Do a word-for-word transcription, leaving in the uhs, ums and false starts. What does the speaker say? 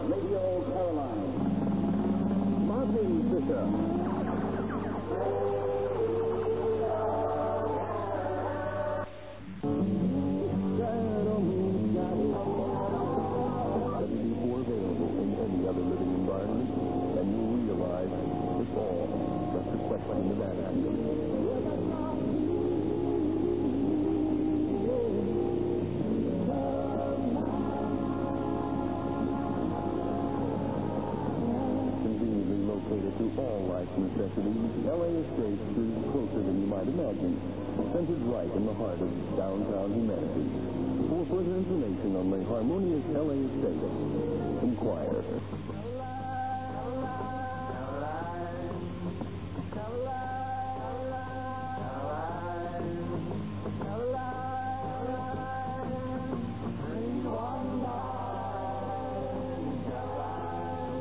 Radio Caroline. Martin Fisher. Available in any other living environment, and you realize it's all just a question of attitude. Conveniently located to all life's necessities, L A Estates is closer than you might imagine, centered right in the heart of downtown humanity. For further information on the harmonious L A Estates,